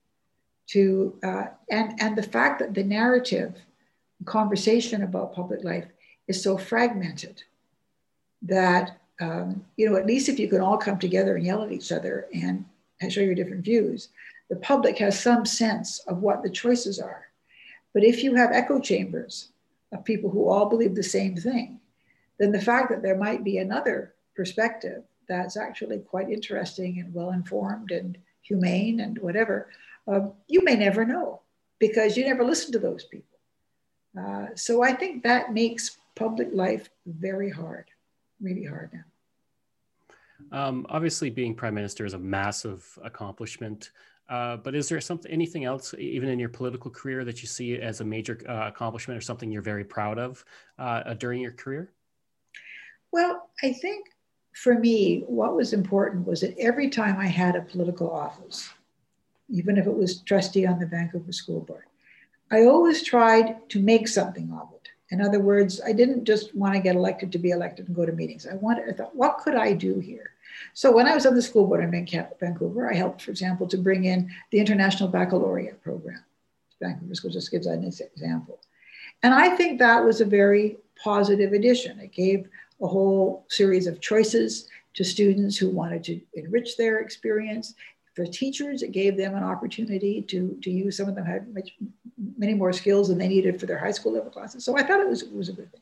to, uh, and, and the fact that the narrative conversation about public life is so fragmented that, um, you know, at least if you can all come together and yell at each other and, and show your different views, the public has some sense of what the choices are. But if you have echo chambers of people who all believe the same thing, then the fact that there might be another perspective that's actually quite interesting and well-informed and humane and whatever, uh, you may never know because you never listen to those people. Uh, so I think that makes public life very hard, really hard now. Um, obviously, being prime minister is a massive accomplishment. Uh, but is there something, anything else, even in your political career, that you see as a major uh, accomplishment or something you're very proud of uh, during your career? Well, I think for me, what was important was that every time I had a political office, even if it was trustee on the Vancouver School Board, I always tried to make something of it. In other words, I didn't just want to get elected to be elected and go to meetings. I wanted, I thought, what could I do here? So when I was on the school board in Vancouver, I helped, for example, to bring in the International Baccalaureate program. Vancouver School just gives that an example. And I think that was a very positive addition. It gave a whole series of choices to students who wanted to enrich their experience. For teachers, it gave them an opportunity to, to use. Some of them had much, many more skills than they needed for their high school level classes. So I thought it was, it was a good thing.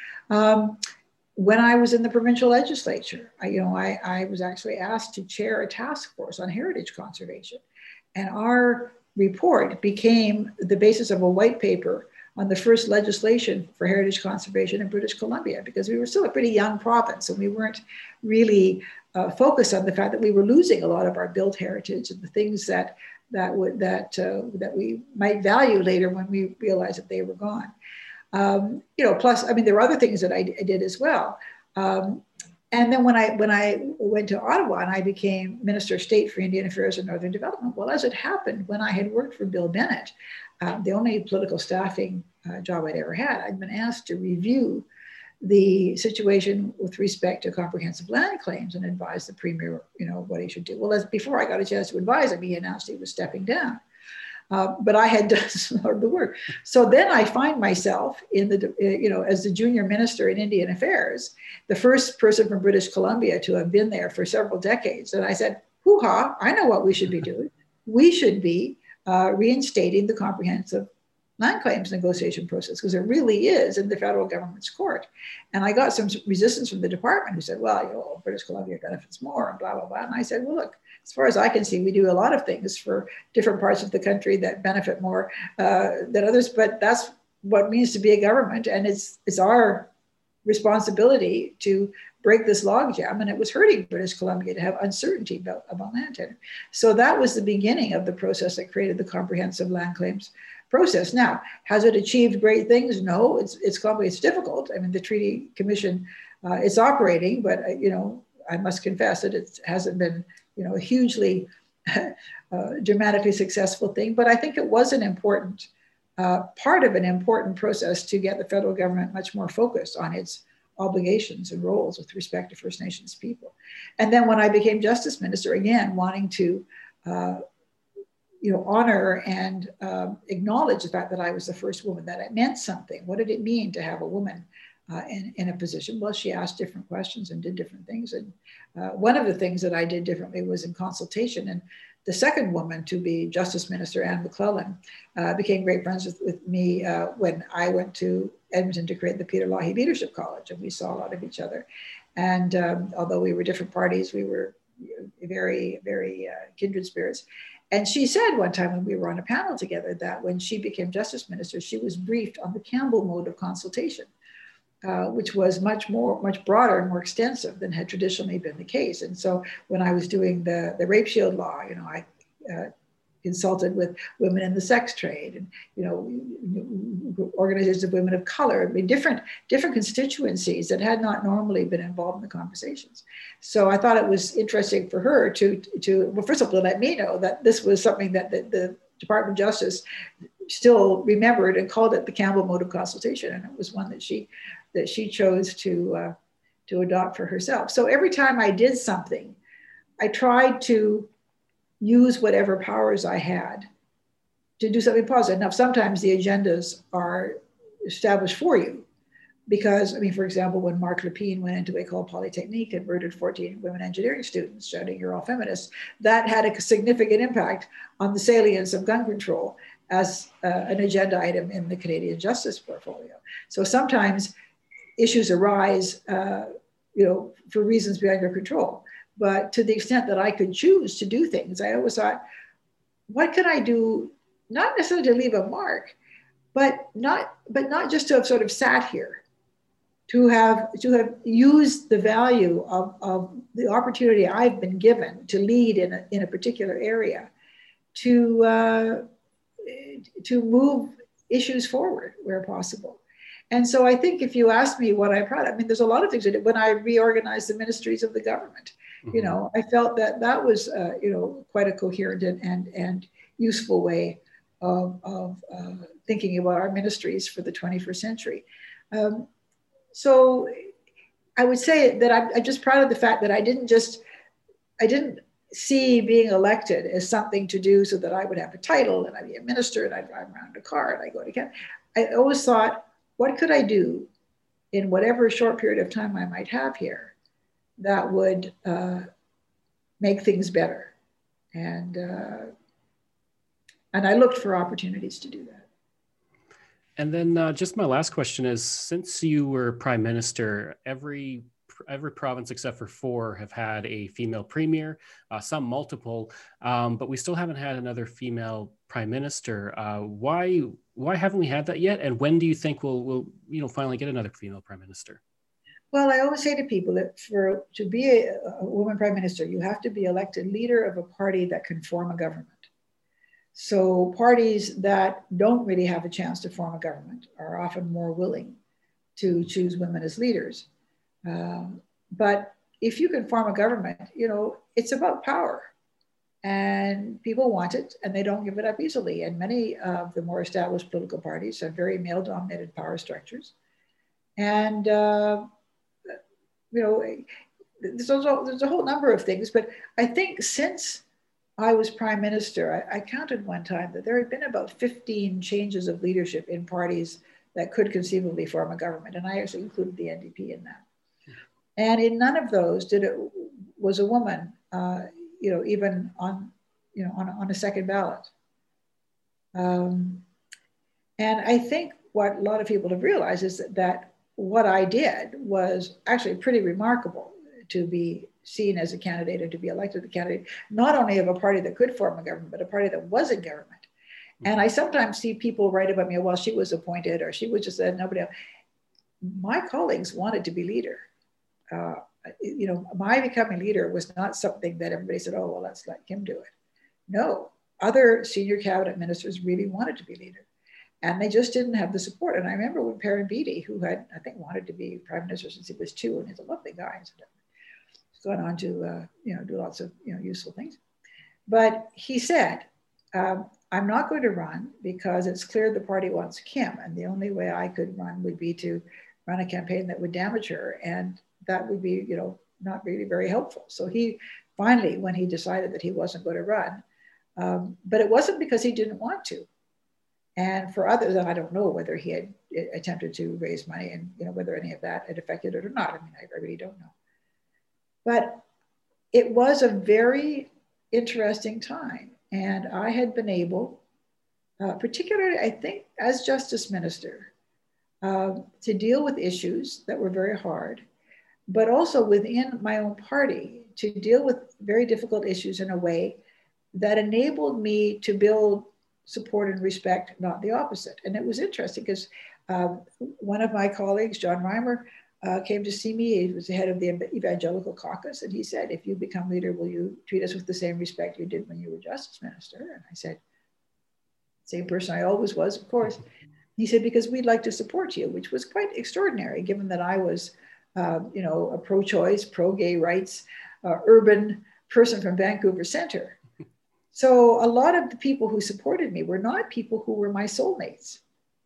Um, when I was in the provincial legislature, I, you know, I, I was actually asked to chair a task force on heritage conservation. And our report became the basis of a white paper on the first legislation for heritage conservation in British Columbia, because we were still a pretty young province and we weren't really uh, focused on the fact that we were losing a lot of our built heritage and the things that that would that uh, that we might value later when we realized that they were gone. Um, you know, plus, I mean, there were other things that I, I did as well. Um, and then when I when I went to Ottawa and I became Minister of State for Indian Affairs and Northern Development, well, as it happened, when I had worked for Bill Bennett, uh, the only political staffing uh, job I'd ever had, I'd been asked to review the situation with respect to comprehensive land claims and advise the Premier, you know, what he should do. Well, as before I got a chance to advise him, he announced he was stepping down. Uh, but I had done some of the work. So then I find myself in the, you know, as the junior minister in Indian Affairs, the first person from British Columbia to have been there for several decades. And I said, hoo-ha, I know what we should be doing. We should be uh, reinstating the comprehensive land claims negotiation process, because it really is in the federal government's court. And I got some resistance from the department who said, well, you know, British Columbia benefits more and blah, blah, blah. And I said, well, look, as far as I can see, we do a lot of things for different parts of the country that benefit more uh, than others, but that's what it means to be a government. And it's, it's our responsibility to break this logjam. And it was hurting British Columbia to have uncertainty about, about land tenure. So that was the beginning of the process that created the comprehensive land claims process. Now, has it achieved great things? No, it's it's it's difficult. I mean, the Treaty Commission uh, is operating, but uh, you know, I must confess that it hasn't been, you know, a hugely uh, dramatically successful thing. But I think it was an important uh, part of an important process to get the federal government much more focused on its obligations and roles with respect to First Nations people. And then when I became Justice Minister, again, wanting to uh, you know, honor and um, acknowledge the fact that I was the first woman, that it meant something. What did it mean to have a woman uh, in, in a position? Well, she asked different questions and did different things. And uh, one of the things that I did differently was in consultation. And the second woman to be Justice Minister, Anne McClellan, uh, became great friends with, with me uh, when I went to Edmonton to create the Peter Lougheed Leadership College. And we saw a lot of each other. And um, although we were different parties, we were very, very uh, kindred spirits. And she said one time when we were on a panel together that when she became Justice Minister, she was briefed on the Campbell mode of consultation, uh, which was much more, much broader and more extensive than had traditionally been the case. And so when I was doing the, the rape shield law, you know, I uh, consulted with women in the sex trade and, you know, organizations of women of color, I mean, different, different constituencies that had not normally been involved in the conversations. So I thought it was interesting for her to, to well, first of all, to let me know that this was something that the, the Department of Justice still remembered and called it the Campbell mode of consultation. And it was one that she, that she chose to, uh, to adopt for herself. So every time I did something, I tried to use whatever powers I had to do something positive. Now, sometimes the agendas are established for you because, I mean, for example, when Marc Lépine went into École Polytechnique and murdered fourteen women engineering students, shouting, "You're all feminists," that had a significant impact on the salience of gun control as uh, an agenda item in the Canadian Justice portfolio. So sometimes issues arise, uh, you know, for reasons beyond your control. But to the extent that I could choose to do things, I always thought, what could I do, not necessarily to leave a mark, but not, but not just to have sort of sat here, to have, to have used the value of, of the opportunity I've been given to lead in a, in a particular area, to, uh, to move issues forward where possible. And so I think if you ask me what I'm proud of, I mean, there's a lot of things I did when I reorganized the ministries of the government. Mm-hmm. You know, I felt that that was, uh, you know, quite a coherent and, and, and useful way of, of uh, thinking about our ministries for the twenty-first century. Um, so I would say that I'm, I'm just proud of the fact that I didn't just, I didn't see being elected as something to do so that I would have a title and I'd be a minister and I'd drive around a car and I go to Canada. I always thought, what could I do in whatever short period of time I might have here that would uh, make things better. And, uh, and I looked for opportunities to do that. And then uh, just my last question is, since you were prime minister, every every province except for four have had a female premier, uh, some multiple, um, but we still haven't had another female prime minister. Uh, why why haven't we had that yet? And when do you think we'll we'll you know finally get another female prime minister? Well, I always say to people that for to be a, a woman prime minister, you have to be elected leader of a party that can form a government. So parties that don't really have a chance to form a government are often more willing to choose women as leaders. Um, but if you can form a government, you know, it's about power, and people want it and they don't give it up easily. And many of the more established political parties have very male-dominated power structures. And, uh, you know, there's, also, there's a whole number of things, but I think since I was prime minister, I, I counted one time that there had been about fifteen changes of leadership in parties that could conceivably form a government. And I actually included the N D P in that. And in none of those did it was a woman, uh, you know, even on, you know, on, on a second ballot. Um, and I think what a lot of people have realized is that, that what I did was actually pretty remarkable to be seen as a candidate and to be elected a candidate, not only of a party that could form a government, but a party that was in government. Mm-hmm. And I sometimes see people write about me, well, she was appointed or she was just uh, nobody else. My colleagues wanted to be leader. Uh, you know, my becoming leader was not something that everybody said, oh, well, let's let him do it. No, other senior cabinet ministers really wanted to be leader. And they just didn't have the support. And I remember when Perrin Beatty, who had, I think, wanted to be prime minister since he was two, and he's a lovely guy, he's gone on to, uh, you know, do lots of, you know, useful things. But he said, um, I'm not going to run because it's clear the party wants Kim. And the only way I could run would be to run a campaign that would damage her. And that would be, you know, not really very helpful. So he finally, when he decided that he wasn't going to run, um, but it wasn't because he didn't want to. And for others, and I don't know whether he had attempted to raise money and, you know, whether any of that had affected it or not. I mean, I really don't know. But it was a very interesting time. And I had been able, uh, particularly, I think, as Justice Minister, uh, to deal with issues that were very hard, but also within my own party to deal with very difficult issues in a way that enabled me to build support and respect, not the opposite. And it was interesting because um, one of my colleagues, John Reimer, uh, came to see me. He was the head of the Evangelical Caucus. And he said, if you become leader, will you treat us with the same respect you did when you were Justice Minister? And I said, same person I always was, of course. He said, because we'd like to support you, which was quite extraordinary, given that I was, uh, you know, a pro-choice, pro-gay rights, uh, urban person from Vancouver Centre. So a lot of the people who supported me were not people who were my soulmates,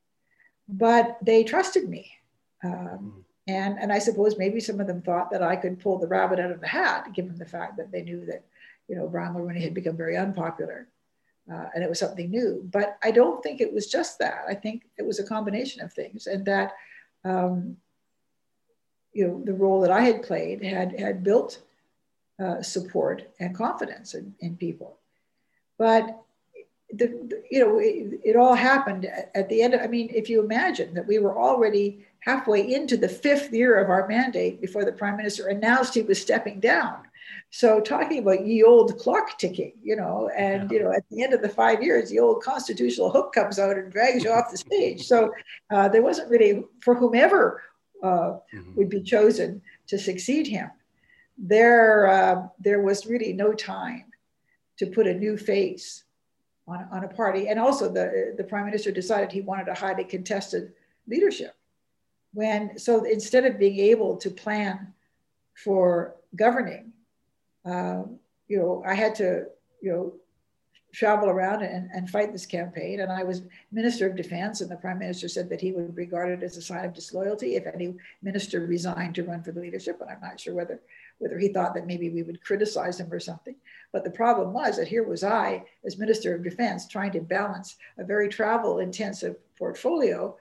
but they trusted me. Um, and, and I suppose maybe some of them thought that I could pull the rabbit out of the hat, given the fact that they knew that, you know, Brian Mulroney had become very unpopular uh, and it was something new. But I don't think it was just that. I think it was a combination of things, and that, um, you know, the role that I had played had, had built uh, support and confidence in, in people. But, the, the, you know, it, it all happened at, at the end of, I mean, if you imagine that we were already halfway into the fifth year of our mandate before the Prime Minister announced he was stepping down. So talking about ye old clock ticking, you know, and, you know, at the end of the five years, the old constitutional hook comes out and drags you off the stage. So uh, there wasn't really, for whomever uh, mm-hmm. would be chosen to succeed him, there, uh, there was really no time to put a new face on, on a party. And also the, the Prime Minister decided he wanted a highly contested leadership. When, so instead of being able to plan for governing, um, you know, I had to, you know, travel around and, and fight this campaign. And I was Minister of Defense, and the Prime Minister said that he would regard it as a sign of disloyalty if any minister resigned to run for the leadership. And I'm not sure whether, whether he thought that maybe we would criticize him or something. But the problem was that here was I, as Minister of Defense, trying to balance a very travel-intensive portfolio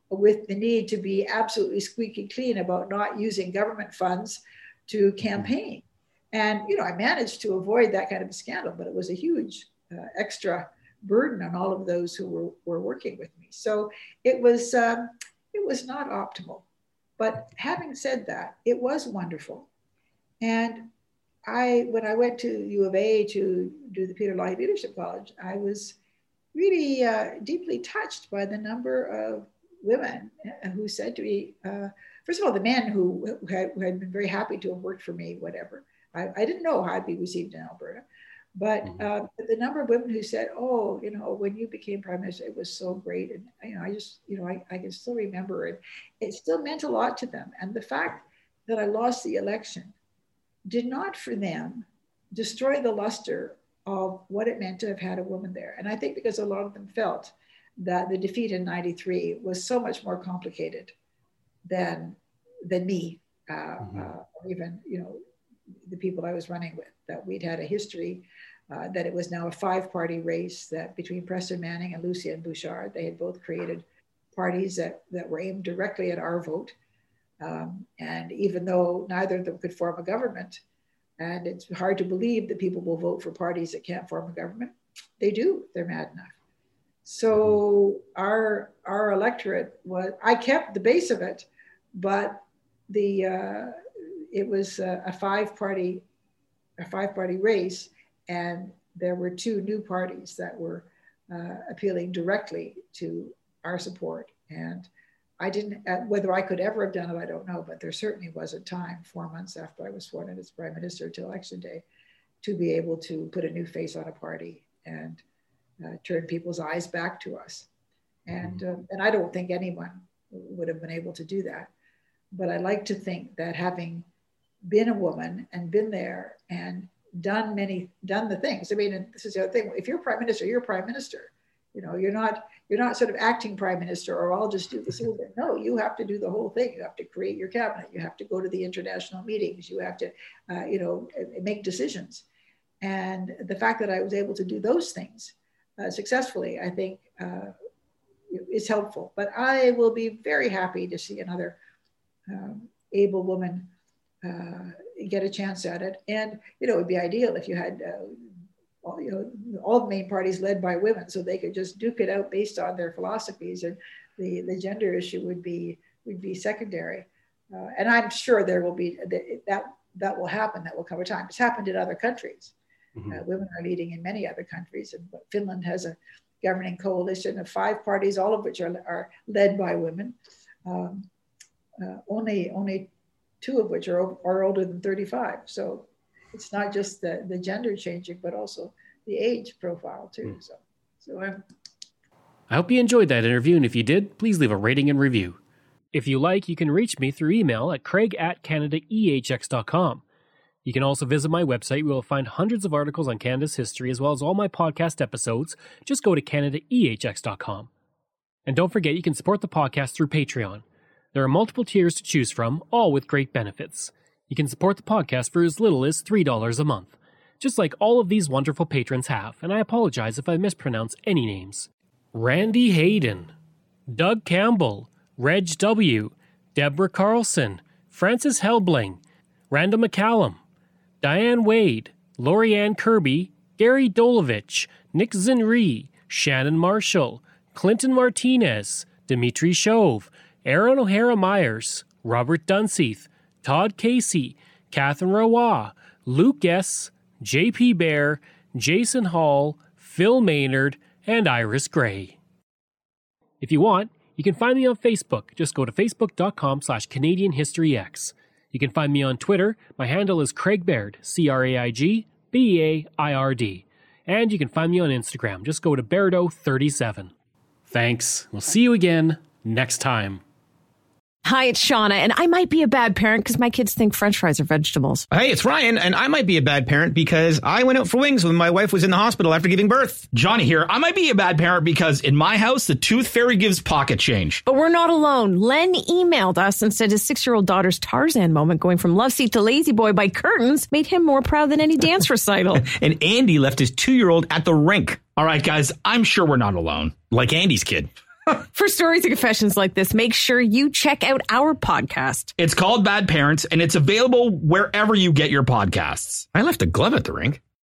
with the need to be absolutely squeaky clean about not using government funds to campaign. And, you know, I managed to avoid that kind of a scandal, but it was a huge uh, extra burden on all of those who were, were working with me. So it was, um, it was not optimal. But having said that, it was wonderful. And I, when I went to U of A to do the Peter Lougheed Leadership College, I was really uh, deeply touched by the number of women who said to me, uh, first of all, the men who, who, had, who had been very happy to have worked for me, whatever. I, I didn't know how I'd be received in Alberta, but mm-hmm. uh, the number of women who said, oh, you know, when you became Prime Minister, it was so great. And, you know, I just, you know, I, I can still remember it. It still meant a lot to them. And the fact that I lost the election did not for them destroy the luster of what it meant to have had a woman there. And I think because a lot of them felt that the defeat in ninety-three was so much more complicated than, than me, uh, mm-hmm. uh, or even, you know, the people I was running with, that we'd had a history, uh, that it was now a five-party race, that between Preston Manning and Lucien Bouchard, they had both created parties that, that were aimed directly at our vote. Um, and even though neither of them could form a government, and it's hard to believe that people will vote for parties that can't form a government, they do, they're mad enough. So our, our electorate was, I kept the base of it, but the, uh, it was a, a five-party, a five-party race, and there were two new parties that were uh, appealing directly to our support. And I didn't, uh, whether I could ever have done it, I don't know, but there certainly was a time, four months after I was sworn in as Prime Minister until election day, to be able to put a new face on a party and uh, turn people's eyes back to us. And, uh, and I don't think anyone would have been able to do that. But I like to think that having been a woman and been there and done many, done the things. I mean, and this is the other thing. If you're Prime Minister, you're Prime Minister. You know, you're not, you're not sort of acting Prime Minister, or I'll just do this little bit. No, you have to do the whole thing. You have to create your cabinet. You have to go to the international meetings. You have to, uh, you know, make decisions. And the fact that I was able to do those things uh, successfully, I think uh, is helpful. But I will be very happy to see another um, able woman uh, get a chance at it. And, you know, it would be ideal if you had uh, all, you know, all the main parties led by women, so they could just duke it out based on their philosophies, and the, the gender issue would be would be secondary. Uh, and I'm sure there will be that that will happen. That will come a time. It's happened in other countries. Mm-hmm. Uh, women are leading in many other countries, and Finland has a governing coalition of five parties, all of which are are led by women. Um, uh, only only two of which are are older than thirty-five. So it's not just the, the gender changing, but also the age profile too. Mm. So, so I'm. I hope you enjoyed that interview, and if you did, please leave a rating and review. If you like, you can reach me through email at craig at canada e h x dot com. You can also visit my website, where you'll find hundreds of articles on Canada's history, as well as all my podcast episodes. Just go to canada e h x dot com. And don't forget, you can support the podcast through Patreon. There are multiple tiers to choose from, all with great benefits. You can support the podcast for as little as three dollars a month, just like all of these wonderful patrons have, and I apologize if I mispronounce any names. Randy Hayden, Doug Campbell, Reg W., Deborah Carlson, Francis Helbling, Randall McCallum, Diane Wade, Lori-Ann Kirby, Gary Dolovich, Nick Zinri, Shannon Marshall, Clinton Martinez, Dimitri Chauve, Aaron O'Hara Myers, Robert Dunseith, Todd Casey, Catherine Roy, Luke S., J P Bear, Jason Hall, Phil Maynard, and Iris Gray. If you want, you can find me on Facebook. Just go to facebook.com slash Canadian History X. You can find me on Twitter. My handle is Craig Baird, C R A I G B E A I R D. And you can find me on Instagram. Just go to Bairdo thirty-seven. Thanks. We'll see you again next time. Hi, it's Shauna, and I might be a bad parent because my kids think French fries are vegetables. Hey, it's Ryan, and I might be a bad parent because I went out for wings when my wife was in the hospital after giving birth. Johnny here. I might be a bad parent because in my house, the tooth fairy gives pocket change. But we're not alone. Len emailed us and said his six-year-old daughter's Tarzan moment going from love seat to lazy boy by curtains made him more proud than any dance recital. And Andy left his two-year-old at the rink. All right, guys, I'm sure we're not alone. Like Andy's kid. For stories and confessions like this, make sure you check out our podcast. It's called Bad Parents, and it's available wherever you get your podcasts. I left a glove at the rink.